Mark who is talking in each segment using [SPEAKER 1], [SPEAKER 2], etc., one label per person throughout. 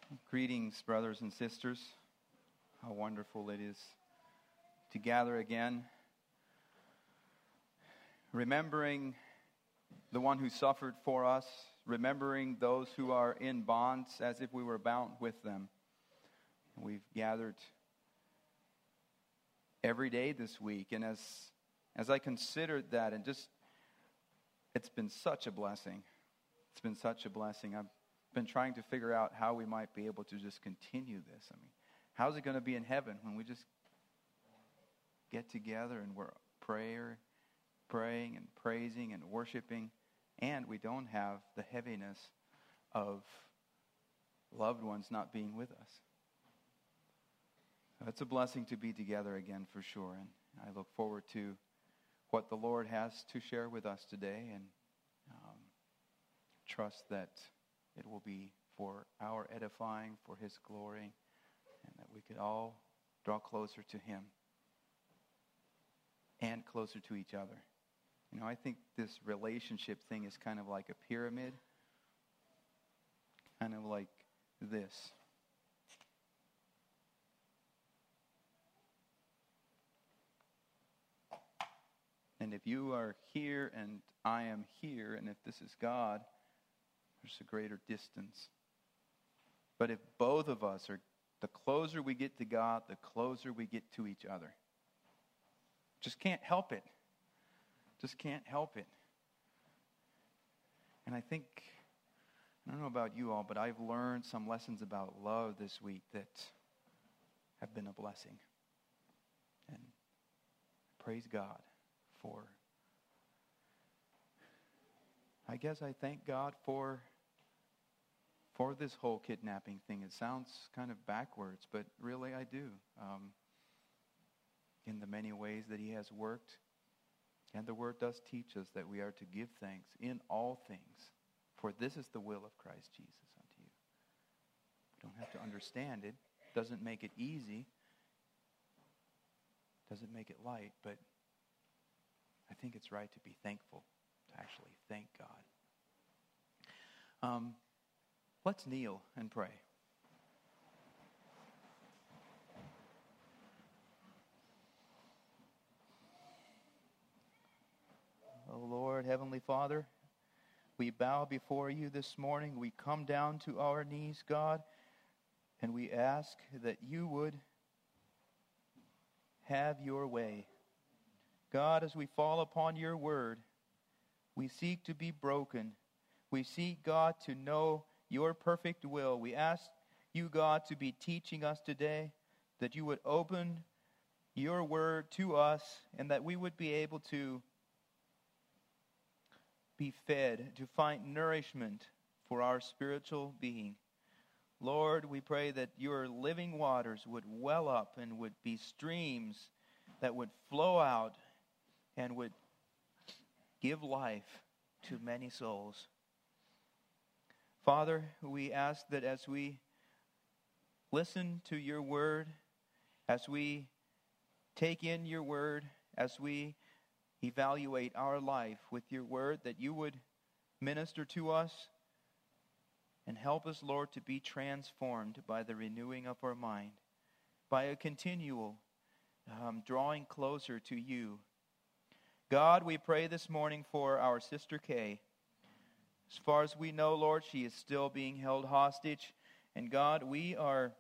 [SPEAKER 1] Greetings, brothers and sisters. How wonderful it is to gather again, remembering the one who suffered for us, remembering those who are in bonds as if we were bound with them. We've gathered every day this week, and as I considered that, it's been such a blessing. It's been such a blessing. I've been trying to figure out how we might be able to just continue this. I mean, how's it going to be in heaven when we just get together and we're praying and praising and worshiping, and we don't have the heaviness of loved ones not being with us? So it's a blessing to be together again for sure, and I look forward to what the Lord has to share with us today, and trust that it will be for our edifying, for His glory, and that we could all draw closer to Him and closer to each other. You know, I think this relationship thing is kind of like a pyramid, kind of like this. And if you are here and I am here, and if this is God, there's a greater distance. But if both of us are, the closer we get to God, the closer we get to each other. Just can't help it. Just can't help it. And I don't know about you all, but I've learned some lessons about love this week that have been a blessing. And praise God for, I guess I thank God for this whole kidnapping thing. It sounds kind of backwards, but really I do. In the many ways that He has worked. And the Word does teach us that we are to give thanks in all things, for this is the will of Christ Jesus unto you. We don't have to understand it. Doesn't make it easy. Doesn't make it light, but I think it's right to be thankful, to actually thank God. Let's kneel and pray. Oh Lord, Heavenly Father, we bow before you this morning. We come down to our knees, God, and we ask that you would have your way. God, as we fall upon your word, we seek to be broken. We seek, God, to know your perfect will. We ask you, God, to be teaching us today, that you would open your word to us, and that we would be able to be fed, to find nourishment for our spiritual being. Lord, we pray that your living waters would well up and would be streams that would flow out and would give life to many souls. Father, we ask that as we listen to your word, as we take in your word, as we evaluate our life with your word, that you would minister to us and help us, Lord, to be transformed by the renewing of our mind, by a continual drawing closer to you. God, we pray this morning for our sister Kay. As far as we know, Lord, she is still being held hostage. And God, we are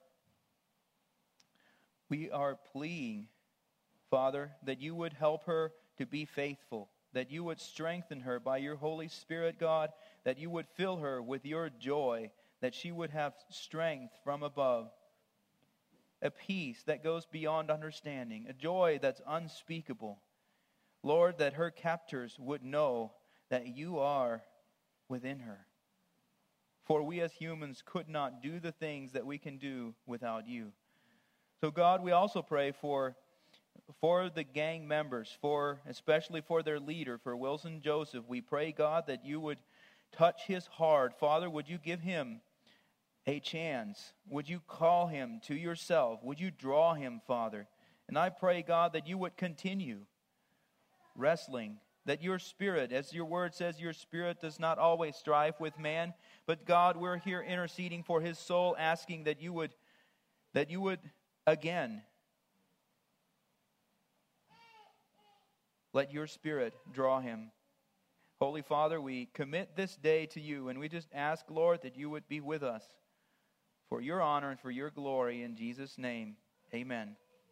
[SPEAKER 1] pleading, Father, that you would help her to be faithful, that you would strengthen her by your Holy Spirit, God, that you would fill her with your joy, that she would have strength from above, a peace that goes beyond understanding, a joy that's unspeakable. Lord, that her captors would know that you are within her. For we as humans could not do the things that we can do without you. So God, we also pray for the gang members, especially for their leader, for Wilson Joseph. We pray, God, that you would touch his heart. Father, would you give him a chance? Would you call him to yourself? Would you draw him, Father? And I pray, God, that you would continue wrestling that your Spirit, as your word says, your Spirit does not always strive with man. But God, we're here interceding for his soul, asking that you would again let your Spirit draw him. Holy Father, we commit this day to you, and we just ask, Lord, that you would be with us for your honor and for your glory. In Jesus' name, amen.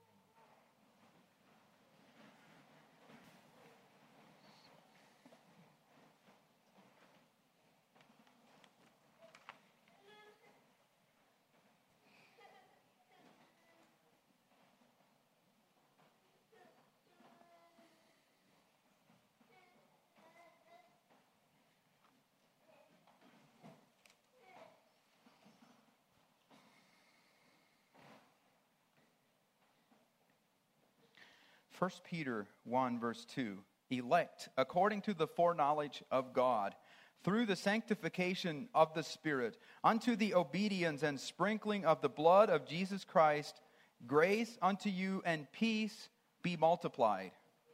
[SPEAKER 1] First Peter 1 verse 2, elect according to the foreknowledge of God, through the sanctification of the Spirit, unto the obedience and sprinkling of the blood of Jesus Christ, grace unto you and peace be multiplied.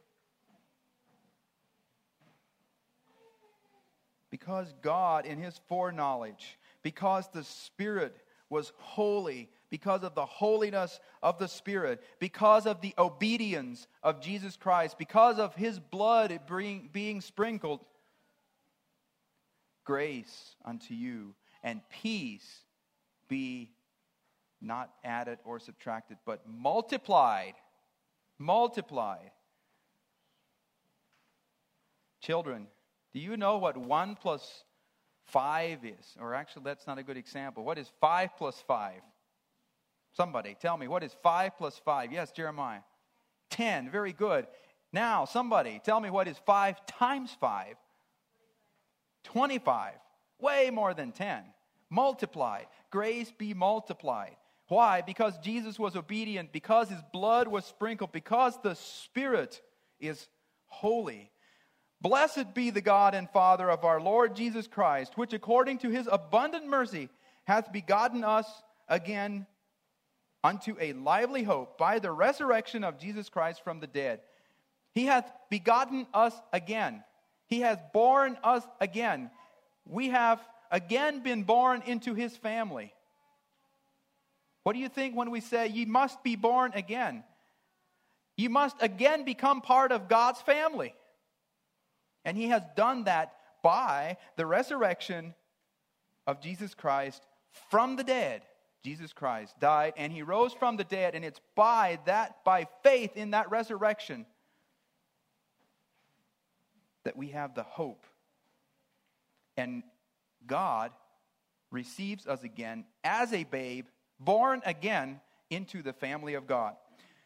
[SPEAKER 1] Because God in his foreknowledge, because the Spirit was holy, because of the holiness of the Spirit, because of the obedience of Jesus Christ, because of his blood being sprinkled, grace unto you and peace be not added or subtracted, but multiplied. Multiplied. Children, do you know what 1 plus 5 is? Or actually, that's not a good example. What is 5 plus 5? Somebody, tell me, what is 5 plus 5? Yes, Jeremiah. 10, very good. Now, somebody, tell me what is 5 times 5? 25. Way more than 10. Multiplied. Grace be multiplied. Why? Because Jesus was obedient, because his blood was sprinkled, because the Spirit is holy. Blessed be the God and Father of our Lord Jesus Christ, which according to his abundant mercy hath begotten us again unto a lively hope by the resurrection of Jesus Christ from the dead. He hath begotten us again. He has born us again. We have again been born into his family. What do you think when we say ye must be born again? You must again become part of God's family. And he has done that by the resurrection of Jesus Christ from the dead. Jesus Christ died and he rose from the dead, and it's by faith in that resurrection that we have the hope. And God receives us again as a babe, born again into the family of God.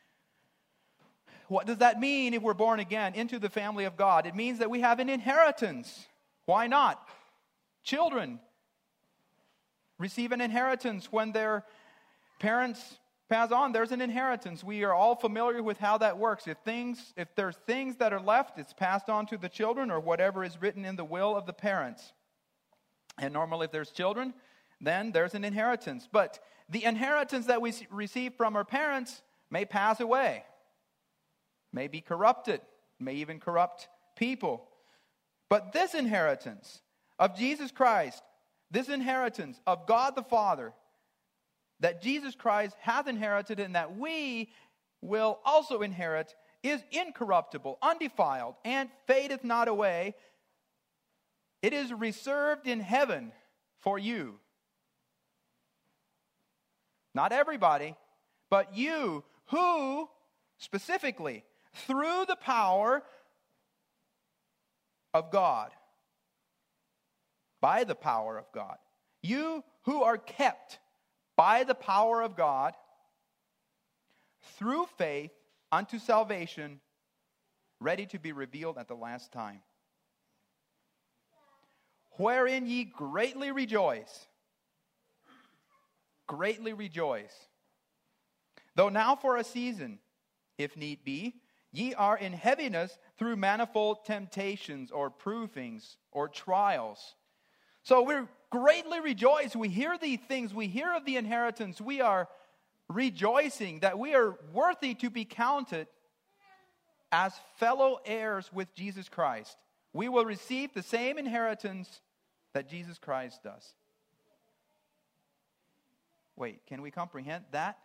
[SPEAKER 1] What does that mean if we're born again into the family of God? It means that we have an inheritance. Why not? Children receive an inheritance when their parents pass on. There's an inheritance. We are all familiar with how that works. If there's things that are left, it's passed on to the children or whatever is written in the will of the parents. And normally if there's children, then there's an inheritance. But the inheritance that we receive from our parents may pass away, may be corrupted, may even corrupt people. But this inheritance of Jesus Christ, this inheritance of God the Father, that Jesus Christ hath inherited and that we will also inherit, is incorruptible, undefiled, and fadeth not away. It is reserved in heaven for you. Not everybody, but you who, specifically, through the power of God, by the power of God, you who are kept by the power of God through faith unto salvation, ready to be revealed at the last time. Wherein ye greatly rejoice. Greatly rejoice. Though now for a season, if need be, ye are in heaviness through manifold temptations or provings or trials. So we're greatly rejoice. We hear these things. We hear of the inheritance. We are rejoicing that we are worthy to be counted as fellow heirs with Jesus Christ, we will receive the same inheritance that Jesus Christ does. Wait, can we comprehend that?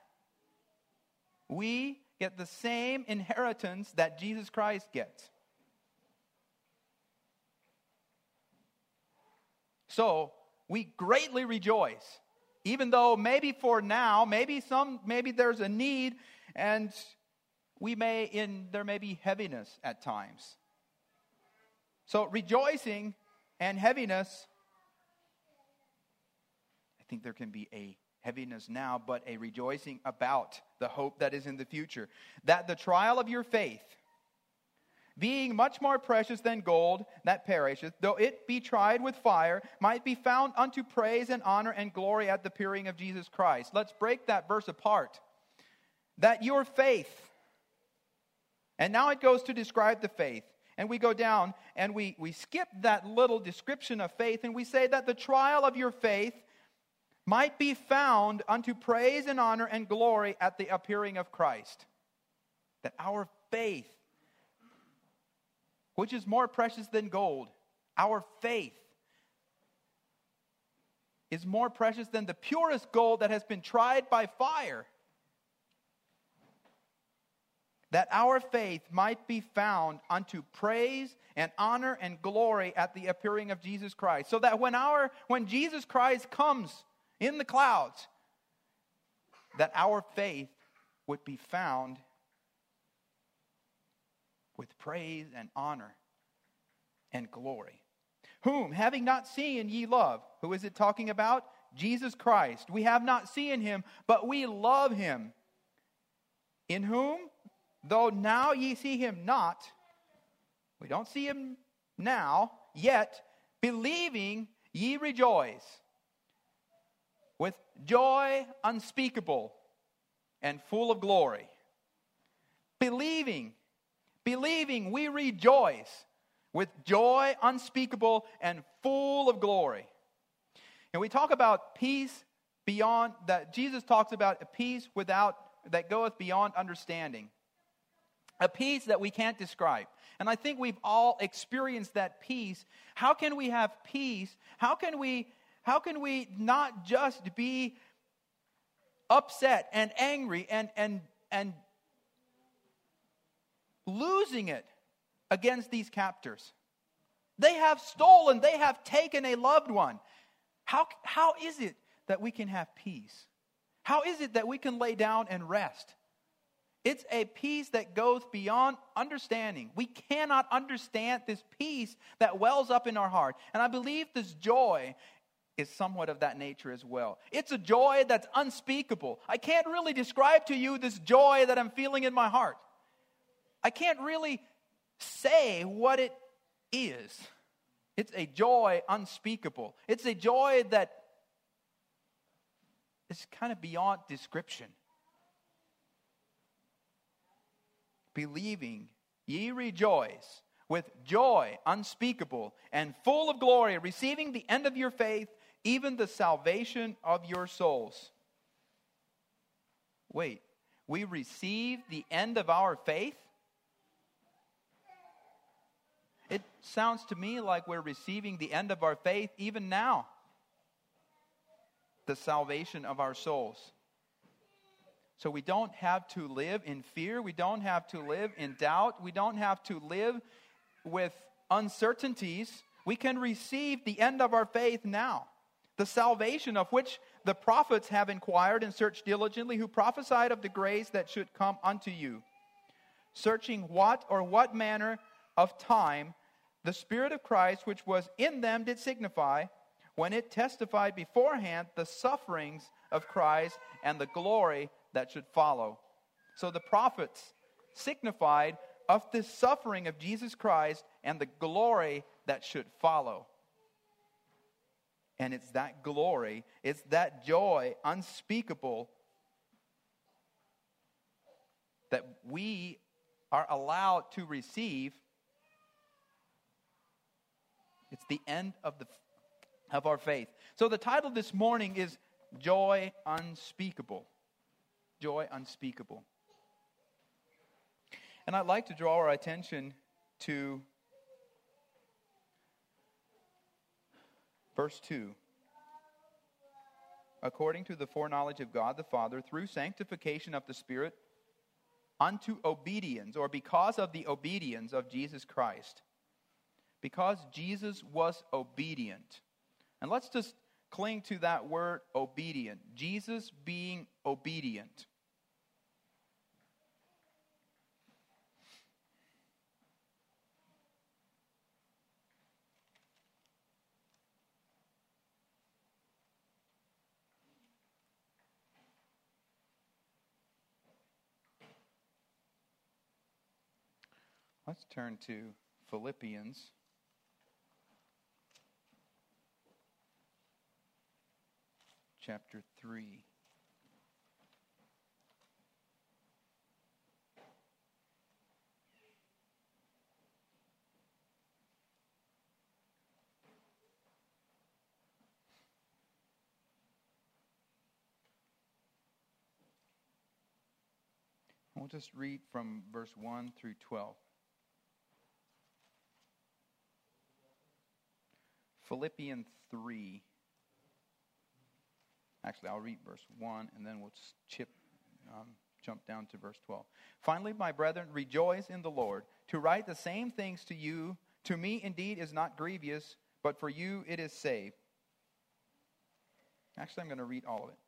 [SPEAKER 1] We get the same inheritance that Jesus Christ gets. So, we greatly rejoice, even though maybe for now, maybe there's a need, and there may be heaviness at times. So, rejoicing and heaviness, I think there can be a heaviness now, but a rejoicing about the hope that is in the future. That the trial of your faith, being much more precious than gold that perisheth, though it be tried with fire, might be found unto praise and honor and glory at the appearing of Jesus Christ. Let's break that verse apart. That your faith, and now it goes to describe the faith. And we go down and we skip that little description of faith, and we say that the trial of your faith might be found unto praise and honor and glory at the appearing of Christ. That our faith, which is more precious than gold, our faith is more precious than the purest gold that has been tried by fire. That our faith might be found unto praise and honor and glory at the appearing of Jesus Christ. So that when Jesus Christ comes in the clouds, that our faith would be found with praise and honor and glory. Whom, having not seen, ye love. Who is it talking about? Jesus Christ. We have not seen him, but we love him. In whom, though now ye see him not, we don't see him now, yet, believing ye rejoice with joy unspeakable and full of glory. Believing we rejoice with joy unspeakable and full of glory. And we talk about peace beyond, that Jesus talks about a peace that goeth beyond understanding. A peace that we can't describe. And I think we've all experienced that peace. How can we have peace? How can we not just be upset and angry and losing it against these captors? They have stolen, they have taken a loved one. How is it that we can have peace? How is it that we can lay down and rest? It's a peace that goes beyond understanding. We cannot understand this peace that wells up in our heart. And I believe this joy is somewhat of that nature as well. It's a joy that's unspeakable. I can't really describe to you this joy that I'm feeling in my heart. I can't really say what it is. It's a joy unspeakable. It's a joy that is kind of beyond description. Believing ye rejoice with joy unspeakable and full of glory, receiving the end of your faith, even the salvation of your souls. Wait, we receive the end of our faith? It sounds to me like we're receiving the end of our faith even now. The salvation of our souls. So we don't have to live in fear. We don't have to live in doubt. We don't have to live with uncertainties. We can receive the end of our faith now. The salvation of which the prophets have inquired and searched diligently, who prophesied of the grace that should come unto you. Searching what manner of time the Spirit of Christ which was in them did signify, when it testified beforehand the sufferings of Christ and the glory that should follow. So the prophets signified of this suffering of Jesus Christ and the glory that should follow. And it's that glory, it's that joy unspeakable that we are allowed to receive. It's the end of our faith. So the title this morning is Joy Unspeakable. Joy unspeakable. And I'd like to draw our attention to verse 2. According to the foreknowledge of God the Father, through sanctification of the Spirit, unto obedience, or because of the obedience of Jesus Christ. Because Jesus was obedient. And let's just cling to that word obedient. Jesus being obedient. Let's turn to Philippians chapter 3. We'll just read from verse 1 through 12. Philippians 3. Actually, I'll read verse 1 and then we'll jump down to verse 12. Finally, my brethren, rejoice in the Lord. To write the same things to you, to me indeed is not grievous, but for you it is safe. Actually, I'm going to read all of it.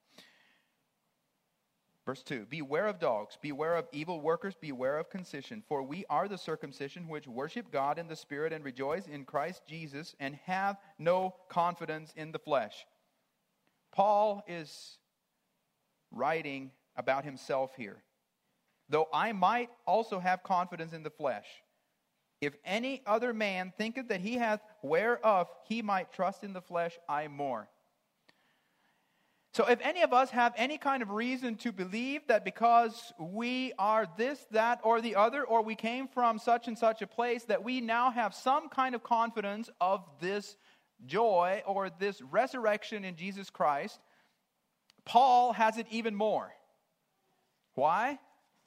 [SPEAKER 1] Verse 2, beware of dogs, beware of evil workers, beware of concision. For we are the circumcision which worship God in the Spirit and rejoice in Christ Jesus and have no confidence in the flesh. Paul is writing about himself here. Though I might also have confidence in the flesh. If any other man thinketh that he hath whereof he might trust in the flesh, I more. So if any of us have any kind of reason to believe that because we are this, that, or the other, or we came from such and such a place, that we now have some kind of confidence of this joy or this resurrection in Jesus Christ, Paul has it even more. Why?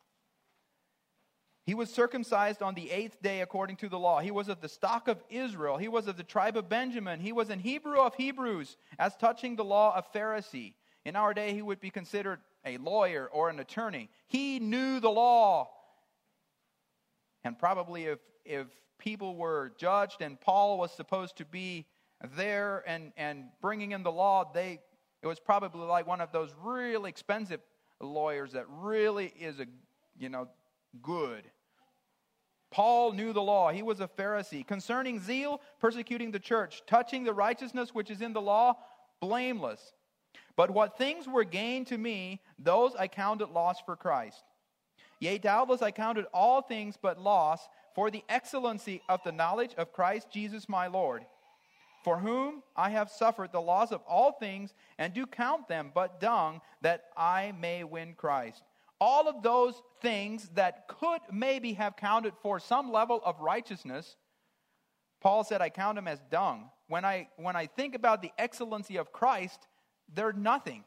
[SPEAKER 1] He was circumcised on the 8th day according to the law. He was of the stock of Israel. He was of the tribe of Benjamin. He was an Hebrew of Hebrews, as touching the law, a Pharisee. In our day, he would be considered a lawyer or an attorney. He knew the law. And probably if people were judged and Paul was supposed to be there and bringing in the law, it was probably like one of those really expensive lawyers that really is good. Paul knew the law. He was a Pharisee. Concerning zeal, persecuting the church. Touching the righteousness which is in the law, blameless. But what things were gained to me, those I counted loss for Christ. Yea, doubtless I counted all things but loss for the excellency of the knowledge of Christ Jesus my Lord, for whom I have suffered the loss of all things, and do count them but dung, that I may win Christ. All of those things that could maybe have counted for some level of righteousness, Paul said, I count them as dung. When I think about the excellency of Christ, they're nothing.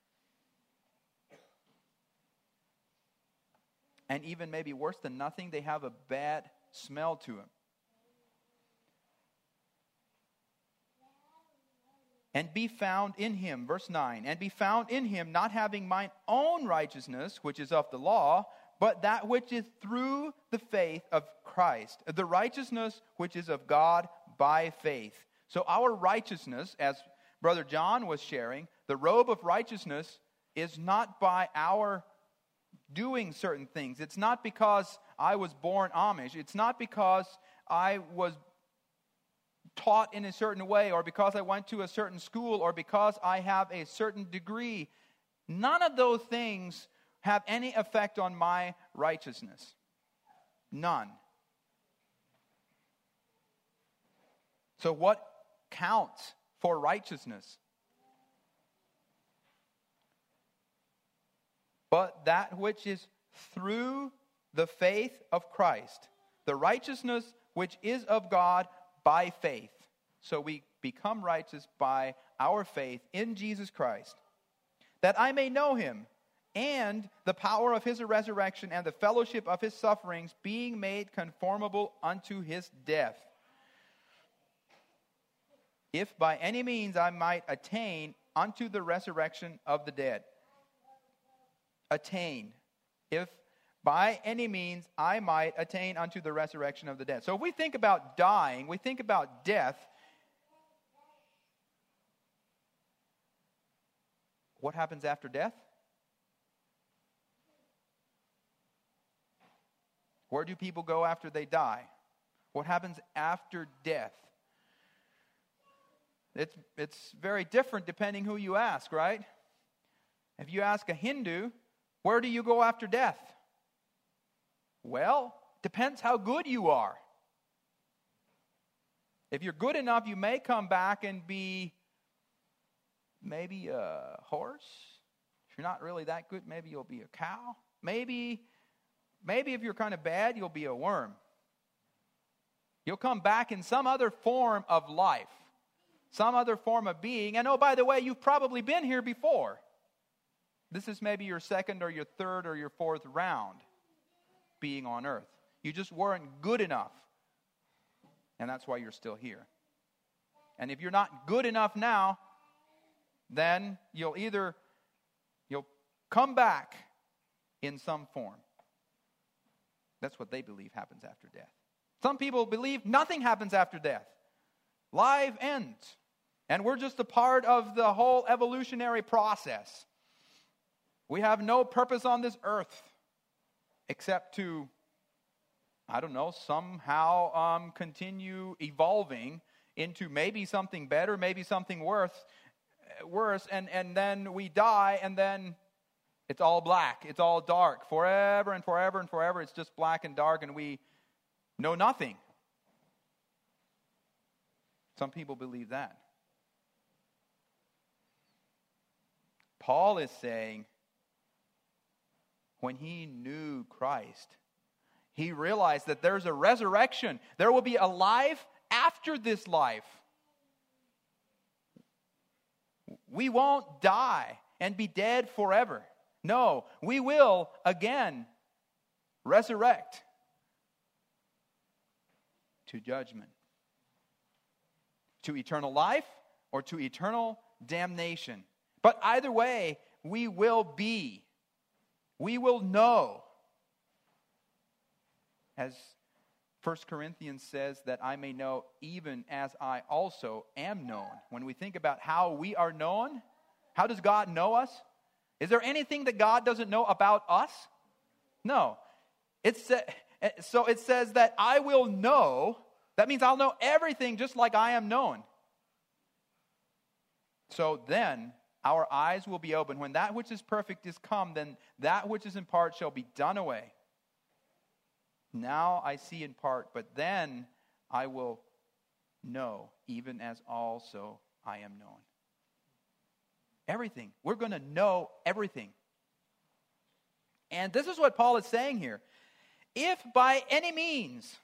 [SPEAKER 1] And even maybe worse than nothing, they have a bad smell to them. And be found in him, verse 9, and be found in him, not having mine own righteousness, which is of the law, but that which is through the faith of Christ, the righteousness which is of God by faith. So our righteousness, as Brother John was sharing, the robe of righteousness is not by our doing certain things. It's not because I was born Amish. It's not because I was taught in a certain way, or because I went to a certain school, or because I have a certain degree. None of those things have any effect on my righteousness. None. So what counts for righteousness? But that which is through the faith of Christ, the righteousness which is of God by faith. So we become righteous by our faith in Jesus Christ, that I may know him and the power of his resurrection and the fellowship of his sufferings, being made conformable unto his death. If by any means I might attain unto the resurrection of the dead. Attain. If by any means I might attain unto the resurrection of the dead. So if we think about dying, we think about death. What happens after death? Where do people go after they die? What happens after death? It's very different depending who you ask, right? If you ask a Hindu, where do you go after death? Well, depends how good you are. If you're good enough, you may come back and be maybe a horse. If you're not really that good, maybe you'll be a cow. Maybe if you're kind of bad, you'll be a worm. You'll come back in some other form of life, some other form of being. And oh, by the way, you've probably been here before. This is maybe your second or your third or your fourth round being on earth. You just weren't good enough. And that's why you're still here. And if you're not good enough now, then you'll come back in some form. That's what they believe happens after death. Some people believe nothing happens after death. Life ends. And we're just a part of the whole evolutionary process. We have no purpose on this earth except to, somehow continue evolving into maybe something better, maybe something worse, and then we die, and then it's all black, it's all dark, forever and forever and forever. It's just black and dark, and we know nothing. Some people believe that. Paul is saying, when he knew Christ, he realized that there's a resurrection. There will be a life after this life. We won't die and be dead forever. No, we will again resurrect to judgment, to eternal life or to eternal damnation. But either way, we will know. As 1 Corinthians says, that I may know even as I also am known. When we think about how we are known, how does God know us? Is there anything that God doesn't know about us? No. So it says that I will know. That means I'll know everything just like I am known. So then our eyes will be open. When that which is perfect is come, then that which is in part shall be done away. Now I see in part, but then I will know, even as also I am known. Everything. We're going to know everything. And this is what Paul is saying here. If by any means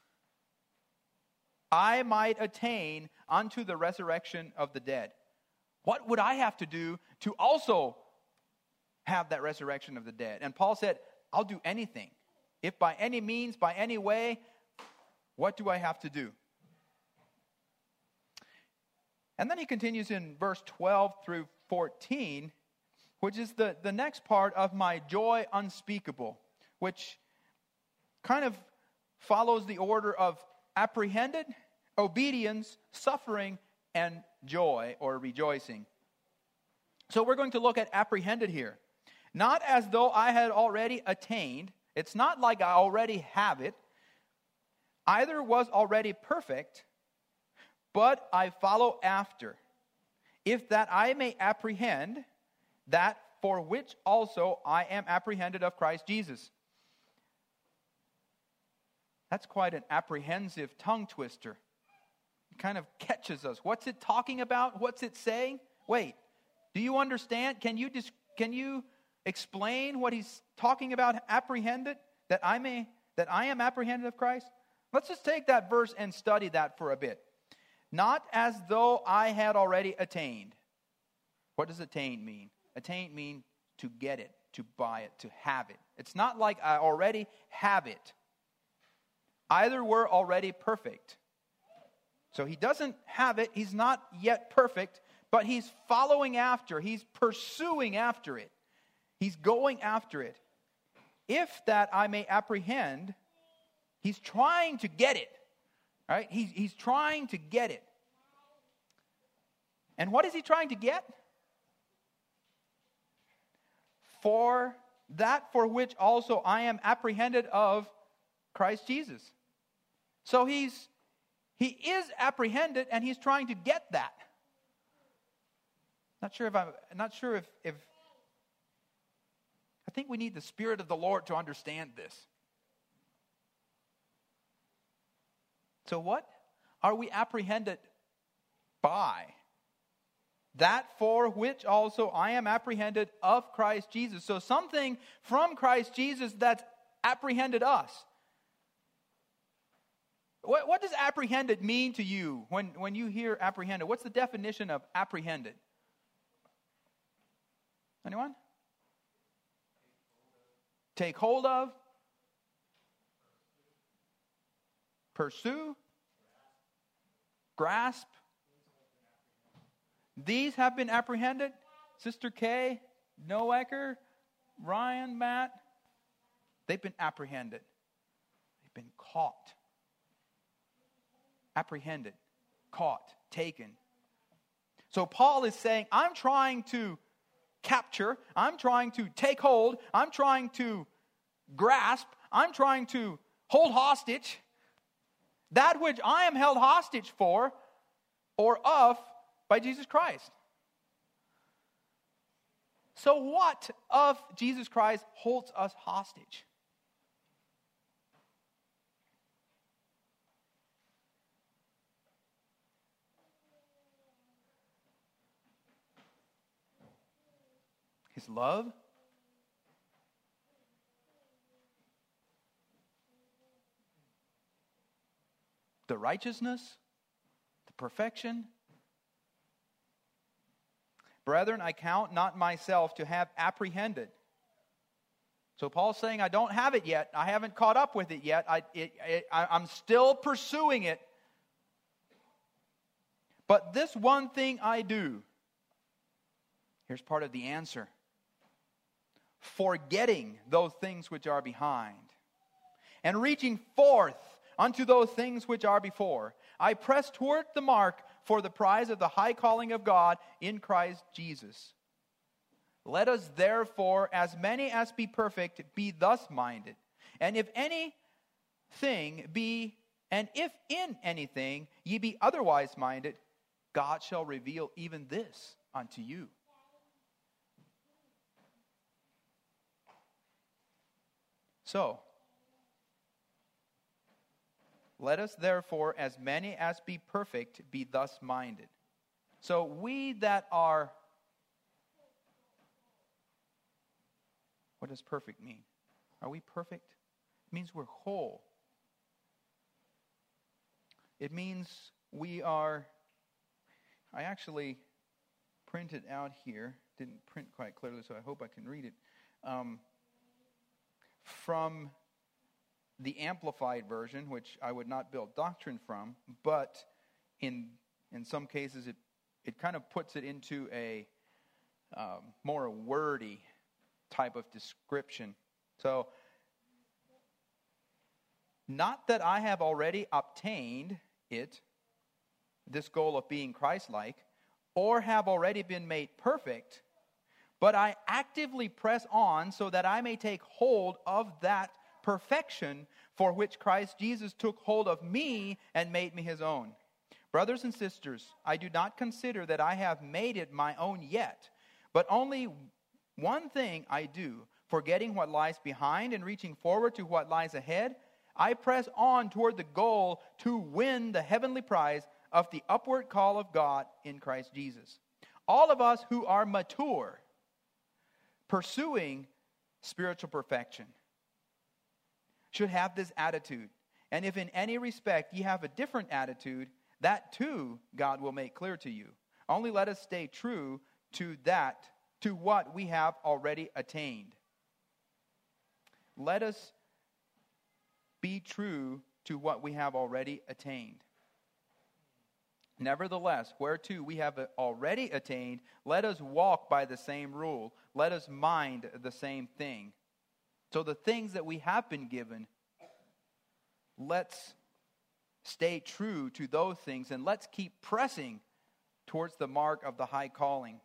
[SPEAKER 1] I might attain unto the resurrection of the dead, what would I have to do to also have that resurrection of the dead? And Paul said, I'll do anything. If by any means, by any way, what do I have to do? And then he continues in verse 12 through 14, which is the next part of my joy unspeakable, which kind of follows the order of apprehended, obedience, suffering, and joy or rejoicing. So we're going to look at apprehended here. Not as though I had already attained. It's not like I already have it. Either was already perfect, but I follow after, if that I may apprehend that for which also I am apprehended of Christ Jesus. That's quite an apprehensive tongue twister. It kind of catches us. What's it talking about? What's it saying? Wait, do you understand? Can you explain what he's talking about, apprehended? That I am apprehended of Christ? Let's just take that verse and study that for a bit. Not as though I had already attained. What does attain mean? Attain means to get it, to buy it, to have it. It's not like I already have it. Either we're already perfect. So he doesn't have it. He's not yet perfect, but he's following after. He's pursuing after it. He's going after it. If that I may apprehend, he's trying to get it. Right? He's trying to get it. And what is he trying to get? For that for which also I am apprehended of Christ Jesus. So he is apprehended and he's trying to get that. Not sure if I think we need the Spirit of the Lord to understand this. So what are we apprehended by? That for which also I am apprehended of Christ Jesus. So something from Christ Jesus that's apprehended us. What does apprehended mean to you when you hear apprehended? What's the definition of apprehended? Anyone? Take hold of. Pursue. Grasp. These have been apprehended. Sister Kay, Noecker, Ryan, Matt. They've been apprehended. They've been caught. Apprehended. Caught. Taken. So Paul is saying, I'm trying to capture. I'm trying to take hold. I'm trying to grasp. I'm trying to hold hostage. That which I am held hostage for or of by Jesus Christ. So what of Jesus Christ holds us hostage? His love? The righteousness? The perfection? Brethren, I count not myself to have apprehended. So Paul's saying, I don't have it yet. I haven't caught up with it yet. I'm still pursuing it. But this one thing I do. Here's part of the answer. Forgetting those things which are behind, and reaching forth unto those things which are before, I press toward the mark for the prize of the high calling of God in Christ Jesus. Let us therefore, as many as be perfect, be thus minded. And if in anything ye be otherwise minded, God shall reveal even this unto you. So, let us therefore, as many as be perfect, be thus minded. So we that are, what does perfect mean? Are we perfect? It means we're whole. It means we are, I actually printed out here, didn't print quite clearly, so I hope I can read it. From the Amplified Version, which I would not build doctrine from, but in some cases it kind of puts it into a more wordy type of description. So, not that I have already obtained it, this goal of being Christ-like, or have already been made perfect, but I actively press on so that I may take hold of that perfection for which Christ Jesus took hold of me and made me his own. Brothers and sisters, I do not consider that I have made it my own yet, but only one thing I do, forgetting what lies behind and reaching forward to what lies ahead, I press on toward the goal to win the heavenly prize of the upward call of God in Christ Jesus. All of us who are mature, pursuing spiritual perfection, should have this attitude. And if in any respect ye have a different attitude, that too God will make clear to you. Only let us stay true to that to what we have already attained. Let us be true to what we have already attained. Nevertheless, whereto we have already attained, let us walk by the same rule. Let us mind the same thing. So the things that we have been given, let's stay true to those things, and let's keep pressing towards the mark of the high calling.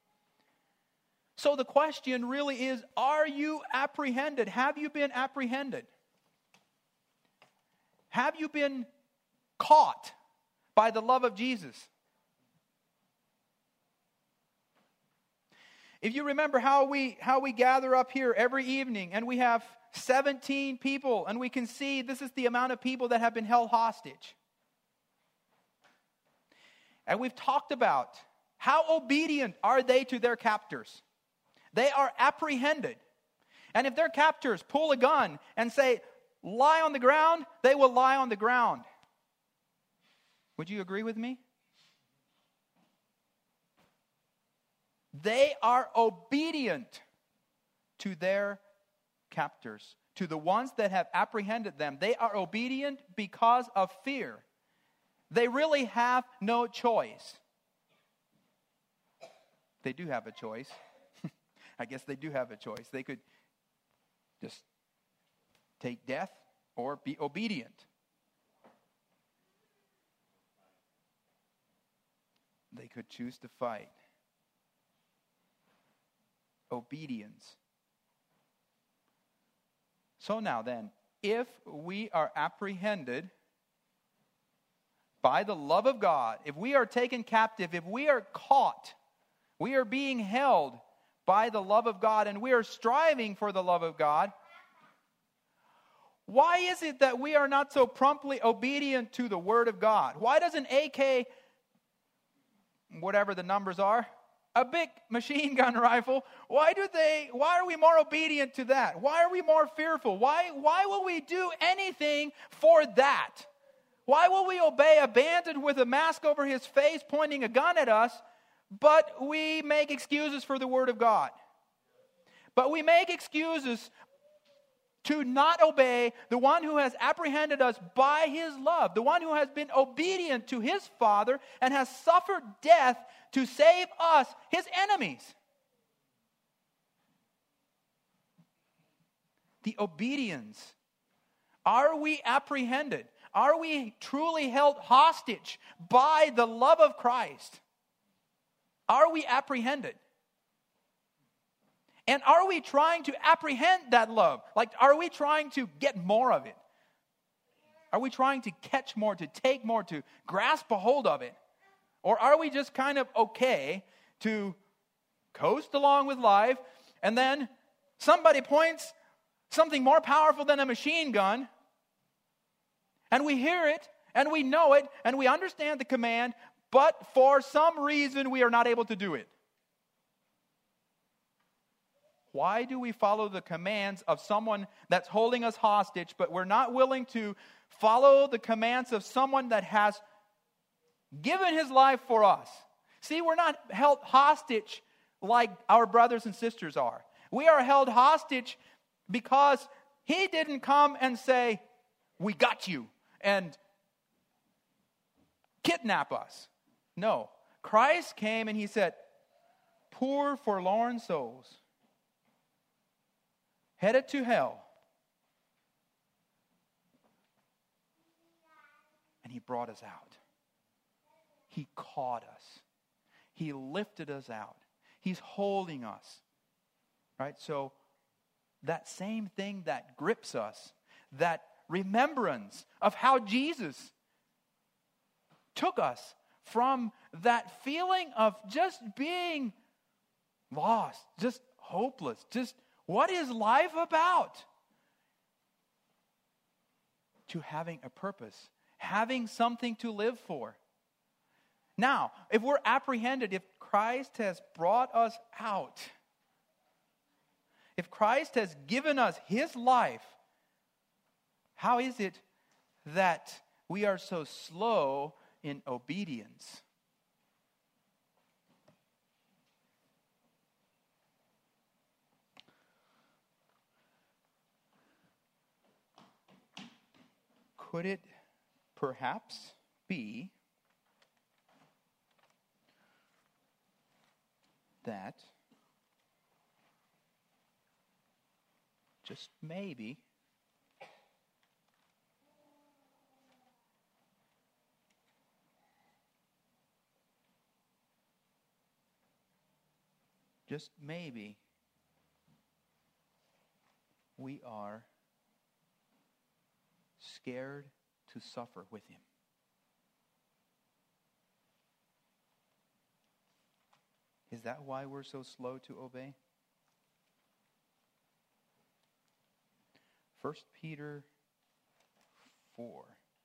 [SPEAKER 1] So the question really is, are you apprehended? Have you been apprehended? Have you been caught by the love of Jesus? If you remember how we gather up here every evening, and we have 17 people, and we can see this is the amount of people that have been held hostage. And we've talked about how obedient are they to their captors. They are apprehended. And if their captors pull a gun and say, lie on the ground, they will lie on the ground. Would you agree with me? They are obedient to their captors, to the ones that have apprehended them. They are obedient because of fear. They really have no choice. They do have a choice. I guess they do have a choice. They could just take death or be obedient. They could choose to fight. Obedience. So now then, if we are apprehended by the love of God, if we are taken captive, if we are caught, we are being held by the love of God, and we are striving for the love of God, why is it that we are not so promptly obedient to the Word of God? Why does an AK, whatever the numbers are, a big machine gun rifle, why are we more obedient to that? Why are we more fearful? Why will we do anything for that? Why will we obey a bandit with a mask over his face pointing a gun at us, but we make excuses for the Word of God? But we make excuses to not obey the one who has apprehended us by His love, the one who has been obedient to His Father and has suffered death to save us, His enemies. The obedience. Are we apprehended? Are we truly held hostage by the love of Christ? Are we apprehended? And are we trying to apprehend that love? Like, are we trying to get more of it? Are we trying to catch more, to take more, to grasp a hold of it? Or are we just kind of okay to coast along with life, and then somebody points something more powerful than a machine gun, and we hear it, and we know it, and we understand the command, but for some reason we are not able to do it? Why do we follow the commands of someone that's holding us hostage, but we're not willing to follow the commands of someone that has given his life for us? See, we're not held hostage like our brothers and sisters are. We are held hostage because He didn't come and say, we got you, and kidnap us. No. Christ came and He said, poor forlorn souls, headed to hell. And He brought us out. He caught us. He lifted us out. He's holding us. Right? So that same thing that grips us, that remembrance of how Jesus took us from that feeling of just being lost, just hopeless, just what is life about? To having a purpose, having something to live for. Now, if we're apprehended, if Christ has brought us out, if Christ has given us His life, how is it that we are so slow in obedience? Could it perhaps be that just maybe we are scared to suffer with him? Is that why we're so slow to obey? 1 Peter 4.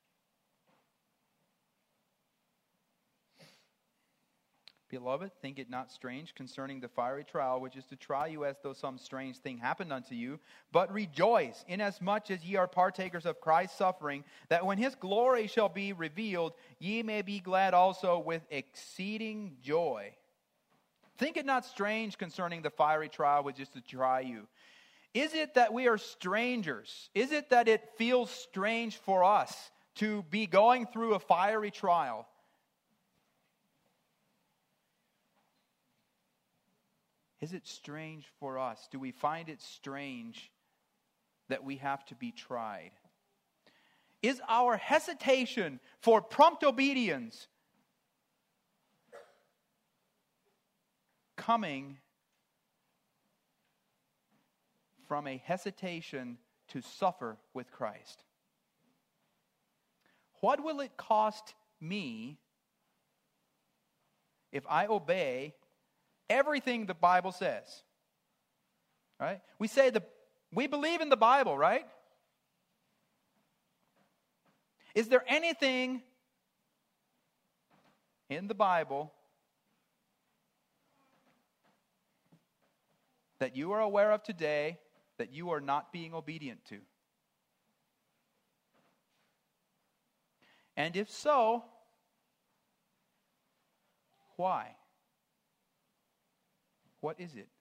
[SPEAKER 1] Beloved, think it not strange concerning the fiery trial, which is to try you as though some strange thing happened unto you. But rejoice, inasmuch as ye are partakers of Christ's suffering, that when his glory shall be revealed, ye may be glad also with exceeding joy. Think it not strange concerning the fiery trial, which is to try you. Is it that we are strangers? Is it that it feels strange for us to be going through a fiery trial? Is it strange for us? Do we find it strange that we have to be tried? Is our hesitation for prompt obedience coming from a hesitation to suffer with Christ? What will it cost me if I obey everything the Bible says? Right? We believe in the Bible, right? Is there anything in the Bible that you are aware of today that you are not being obedient to? And if so, why? What is it?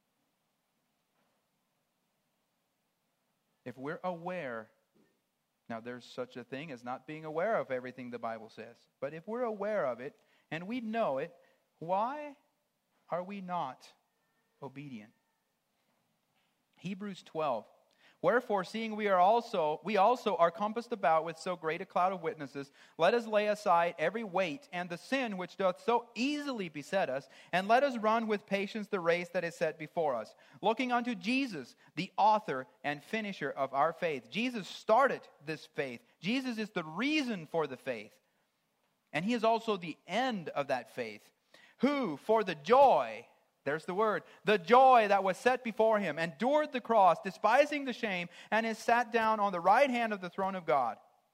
[SPEAKER 1] If we're aware, now there's such a thing as not being aware of everything the Bible says, but if we're aware of it and we know it, why are we not obedient? Hebrews 12. Wherefore, seeing we also are compassed about with so great a cloud of witnesses, let us lay aside every weight and the sin which doth so easily beset us, and let us run with patience the race that is set before us, looking unto Jesus, the author and finisher of our faith. Jesus started this faith. Jesus is the reason for the faith. And he is also the end of that faith, who for the joy, there's the word, the joy that was set before him, endured the cross, despising the shame, and is sat down on the right hand of the throne of God.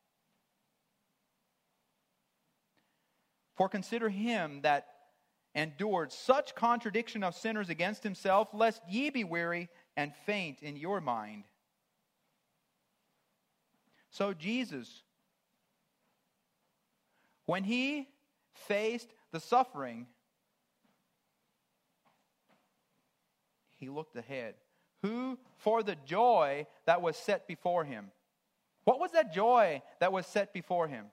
[SPEAKER 1] For consider him that endured such contradiction of sinners against himself, lest ye be weary and faint in your mind. So Jesus, when he faced the suffering, he looked ahead. Who, for the joy that was set before him. What was that joy that was set before him?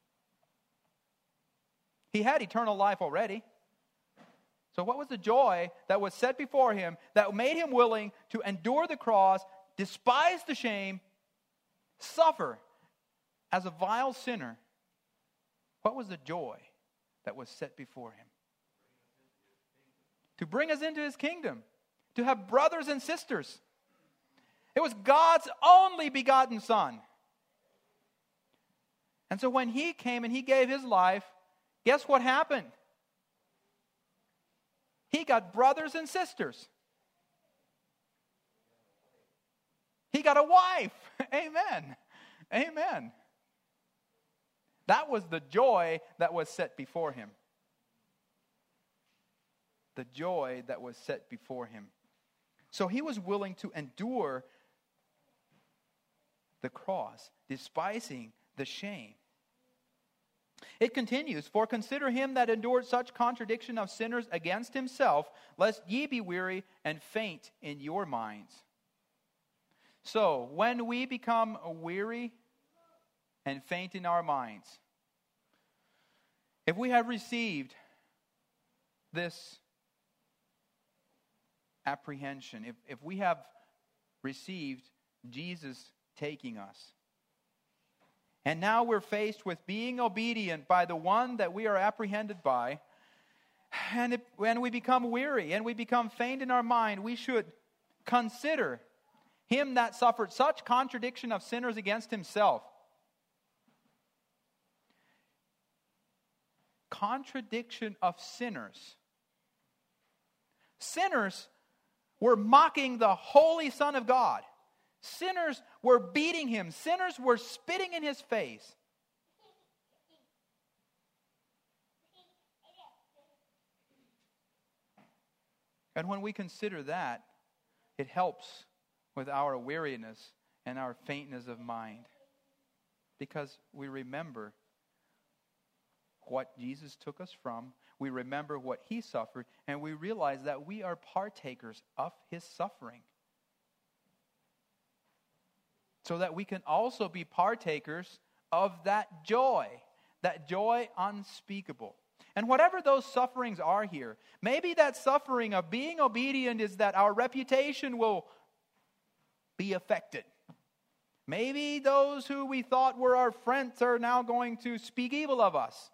[SPEAKER 1] He had eternal life already. So what was the joy that was set before him that made him willing to endure the cross, despise the shame, suffer as a vile sinner? What was the joy that was set before him? To bring us into his kingdom. To have brothers and sisters. It was God's only begotten Son. And so when he came and he gave his life, guess what happened? He got brothers and sisters. He got a wife. Amen. Amen. That was the joy that was set before him. The joy that was set before him. So he was willing to endure the cross, despising the shame. It continues, for consider him that endured such contradiction of sinners against himself, lest ye be weary and faint in your minds. So, when we become weary and faint in our minds. If we have received this apprehension, if we have received Jesus taking us, and now we're faced with being obedient by the one that we are apprehended by, and when we become weary and we become faint in our mind, we should consider him that suffered such contradiction of sinners against himself. Contradiction of sinners. Sinners were mocking the holy Son of God. Sinners were beating him. Sinners were spitting in his face. And when we consider that, it helps with our weariness and our faintness of mind, because we remember what Jesus took us from, we remember what he suffered, and we realize that we are partakers of his suffering, so that we can also be partakers of that joy unspeakable. And whatever those sufferings are here, maybe that suffering of being obedient is that our reputation will be affected. Maybe those who we thought were our friends are now going to speak evil of us.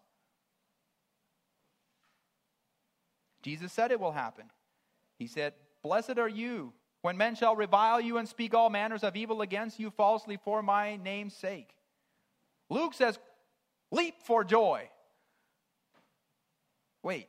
[SPEAKER 1] Jesus said it will happen. He said, "Blessed are you when men shall revile you and speak all manners of evil against you falsely for my name's sake." Luke says, "Leap for joy." Wait.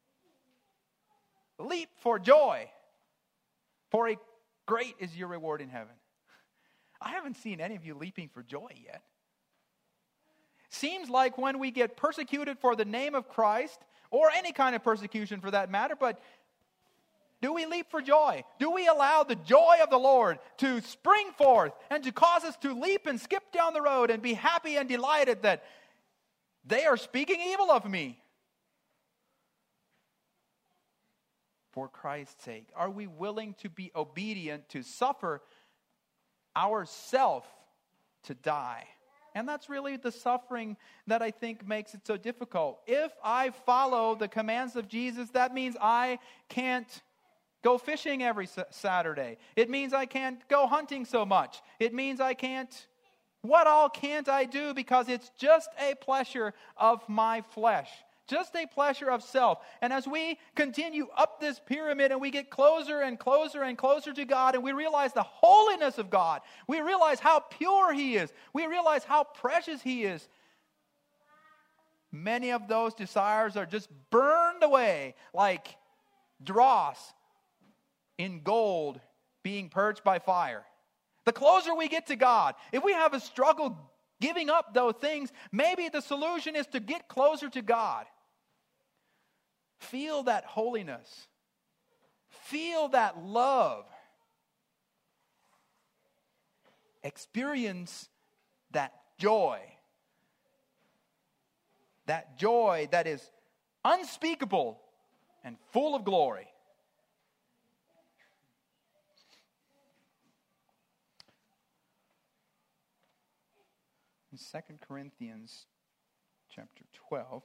[SPEAKER 1] Leap for joy, for a great is your reward in heaven. I haven't seen any of you leaping for joy yet. Seems like when we get persecuted for the name of Christ, or any kind of persecution for that matter, but do we leap for joy? Do we allow the joy of the Lord to spring forth and to cause us to leap and skip down the road and be happy and delighted that they are speaking evil of me? For Christ's sake, are we willing to be obedient, to suffer ourselves to die? And that's really the suffering that I think makes it so difficult. If I follow the commands of Jesus, that means I can't go fishing every Saturday. It means I can't go hunting so much. It means I can't... What all can't I do? Because it's just a pleasure of my flesh. Just a pleasure of self. And as we continue up this pyramid and we get closer and closer and closer to God, and we realize the holiness of God, we realize how pure he is, we realize how precious he is, many of those desires are just burned away like dross in gold being purged by fire. The closer we get to God, if we have a struggle giving up those things, maybe the solution is to get closer to God. Feel that holiness. Feel that love. Experience that joy. That joy that is unspeakable and full of glory. In 2 Corinthians chapter 12,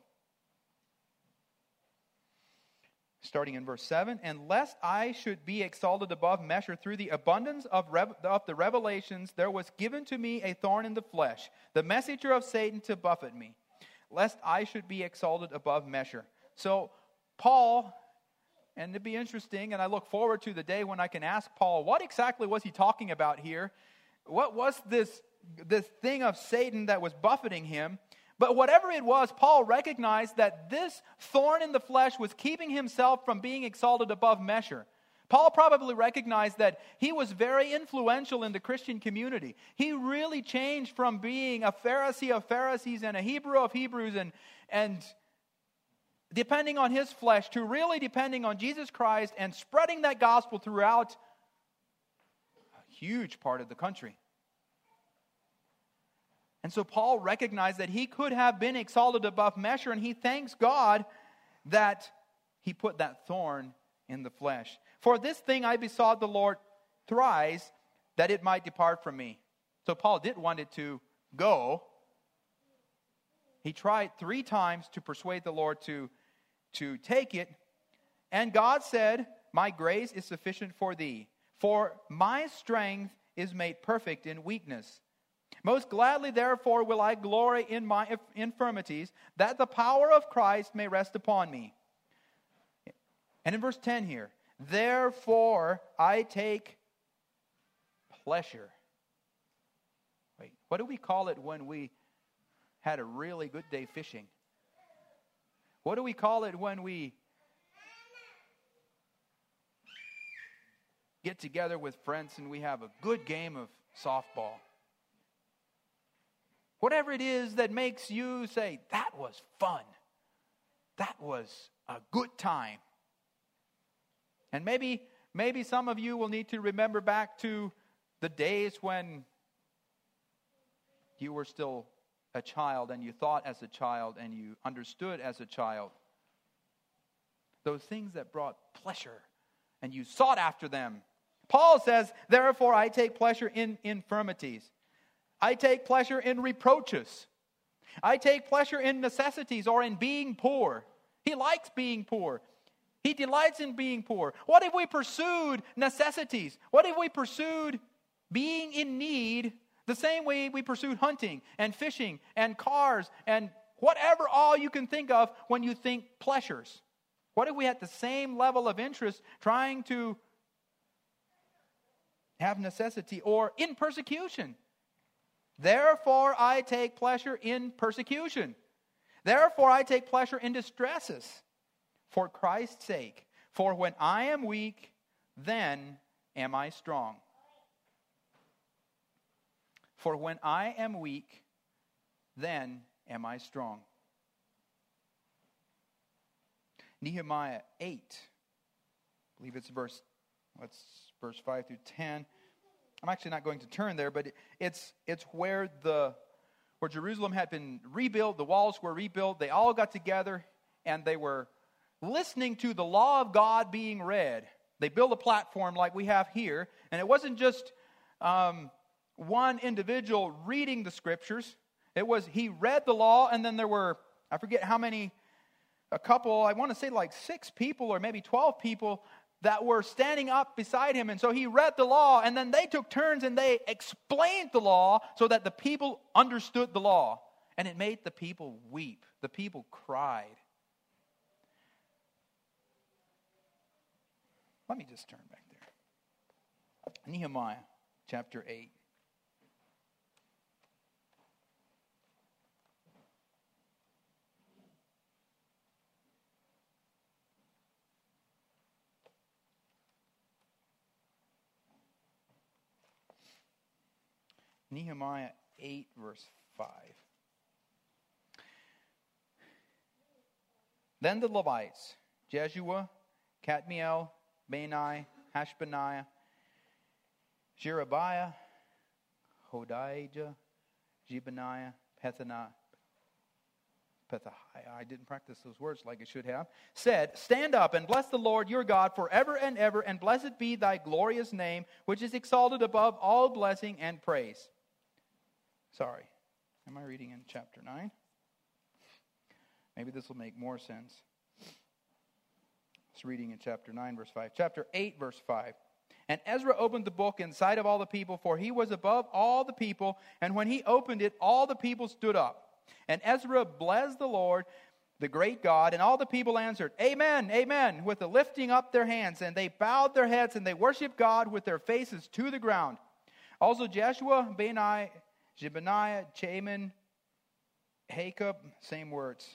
[SPEAKER 1] starting in verse 7, "And lest I should be exalted above measure through the abundance of the revelations, there was given to me a thorn in the flesh, the messenger of Satan to buffet me, lest I should be exalted above measure." So Paul, and it'd be interesting, and I look forward to the day when I can ask Paul, what exactly was he talking about here? What was this thing of Satan that was buffeting him? But whatever it was, Paul recognized that this thorn in the flesh was keeping himself from being exalted above measure. Paul probably recognized that he was very influential in the Christian community. He really changed from being a Pharisee of Pharisees and a Hebrew of Hebrews and depending on his flesh to really depending on Jesus Christ and spreading that gospel throughout a huge part of the country. And so Paul recognized that he could have been exalted above measure, and he thanks God that he put that thorn in the flesh. "For this thing I besought the Lord thrice, that it might depart from me." So Paul did want it to go, He tried 3 times to persuade the Lord to take it. And God said, my grace is sufficient for thee, for my strength is made perfect in weakness. Most gladly, therefore, will I glory in my infirmities, that the power of Christ may rest upon me. And in verse 10 here, therefore I take pleasure. Wait, what do we call it when we had a really good day fishing? What do we call it when we get together with friends and we have a good game of softball? Whatever it is that makes you say, that was fun. That was a good time. And maybe some of you will need to remember back to the days when you were still a child and you thought as a child and you understood as a child. Those things that brought pleasure and you sought after them. Paul says, therefore I take pleasure in infirmities. I take pleasure in reproaches. I take pleasure in necessities or in being poor. He likes being poor. He delights in being poor. What if we pursued necessities? What if we pursued being in need the same way we pursued hunting and fishing and cars and whatever all you can think of when you think pleasures? What if we had the same level of interest trying to have necessity or in persecution? Therefore I take pleasure in persecution. Therefore I take pleasure in distresses for Christ's sake. For when I am weak, then am I strong. For when I am weak, then am I strong. Nehemiah 8, I believe it's verse 5 through 10. I'm actually not going to turn there, but it's where Jerusalem had been rebuilt, the walls were rebuilt, they all got together, and they were listening to the law of God being read. They built a platform like we have here, and it wasn't just one individual reading the scriptures. It was, he read the law, and then there were, I forget how many, a couple, I want to say like 6 people or maybe 12 people that were standing up beside him. And so he read the law, and then they took turns and they explained the law so that the people understood the law. And it made the people weep. The people cried. Let me just turn back there. Nehemiah chapter 8. Nehemiah 8, verse 5. Then the Levites, Jeshua, Kadmiel, Bani, Hashbaniah, Sherebiah, Hodijah, Jebaniah, Pethahiah, I didn't practice those words like I should have, said, stand up and bless the Lord your God forever and ever, and blessed be thy glorious name, which is exalted above all blessing and praise. Sorry, am I reading in chapter 9? Maybe this will make more sense. It's reading in chapter 9, verse 5. Chapter 8, verse 5. And Ezra opened the book in sight of all the people, for he was above all the people. And when he opened it, all the people stood up. And Ezra blessed the Lord, the great God. And all the people answered, Amen, Amen, with the lifting up their hands. And they bowed their heads, and they worshiped God with their faces to the ground. Also Jeshua, Bani, Jebaniah, Jamin, Hakub, same words.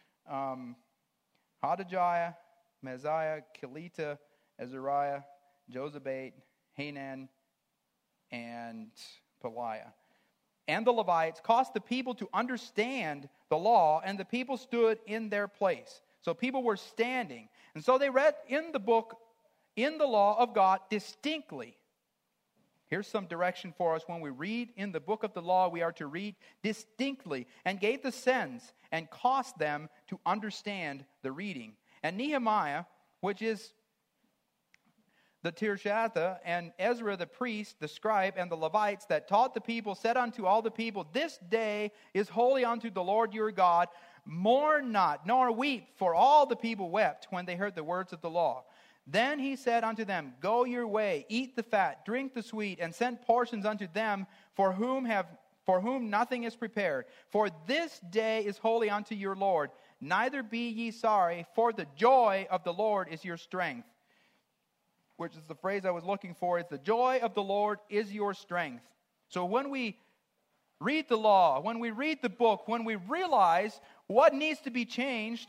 [SPEAKER 1] Hodijah, Messiah, Kelita, Azariah, Jozabad, Hanan, and Peliah. And the Levites caused the people to understand the law, and the people stood in their place. So people were standing. And so they read in the book, in the law of God, distinctly. Here's some direction for us. When we read in the book of the law, we are to read distinctly, and gave the sense and caused them to understand the reading. And Nehemiah, which is the Tirshatha, and Ezra the priest, the scribe, and the Levites that taught the people, said unto all the people, This day is holy unto the Lord your God. Mourn not, nor weep, for all the people wept when they heard the words of the law. Then he said unto them, Go your way, eat the fat, drink the sweet, and send portions unto them for whom nothing is prepared. For this day is holy unto your Lord. Neither be ye sorry, for the joy of the Lord is your strength. Which is the phrase I was looking for. It's the joy of the Lord is your strength. So when we read the law, when we read the book, when we realize what needs to be changed,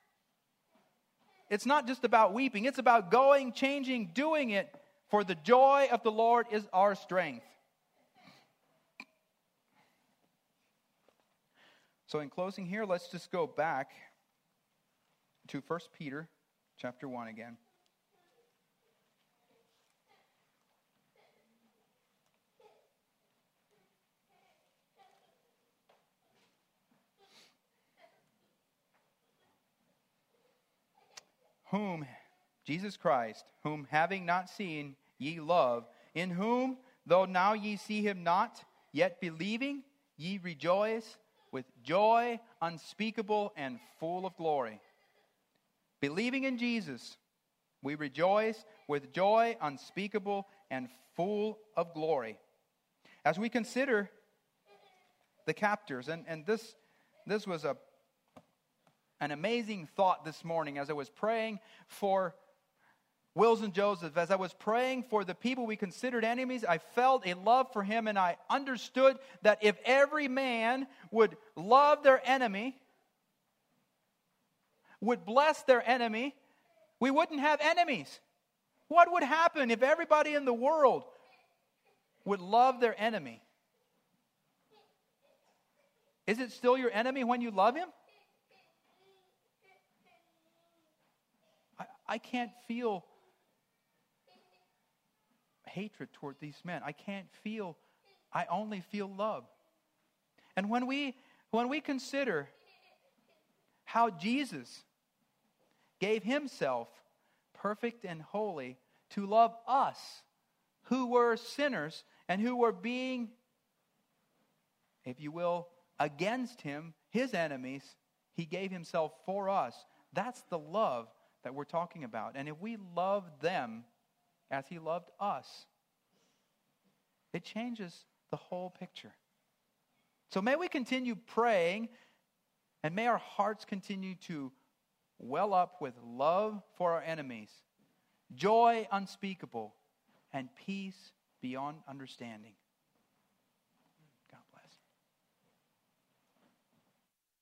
[SPEAKER 1] it's not just about weeping. It's about going, changing, doing it. For the joy of the Lord is our strength. So in closing here, let's just go back to 1 Peter chapter 1 again. Whom, Jesus Christ, whom having not seen, ye love, in whom, though now ye see him not, yet believing, ye rejoice with joy unspeakable and full of glory. Believing in Jesus, we rejoice with joy unspeakable and full of glory. As we consider the captors, and this was an amazing thought this morning as I was praying for Wills and Joseph. As I was praying for the people we considered enemies, I felt a love for him, and I understood that if every man would love their enemy, would bless their enemy, we wouldn't have enemies. What would happen if everybody in the world would love their enemy? Is it still your enemy when you love him? I can't feel hatred toward these men. I only feel love. And when we consider how Jesus gave himself perfect and holy to love us, who were sinners and who were being, if you will, against him, his enemies, he gave himself for us. That's the love that we're talking about. And if we love them as he loved us, it changes the whole picture. So may we continue praying, and may our hearts continue to well up with love for our enemies, joy unspeakable, and peace beyond understanding.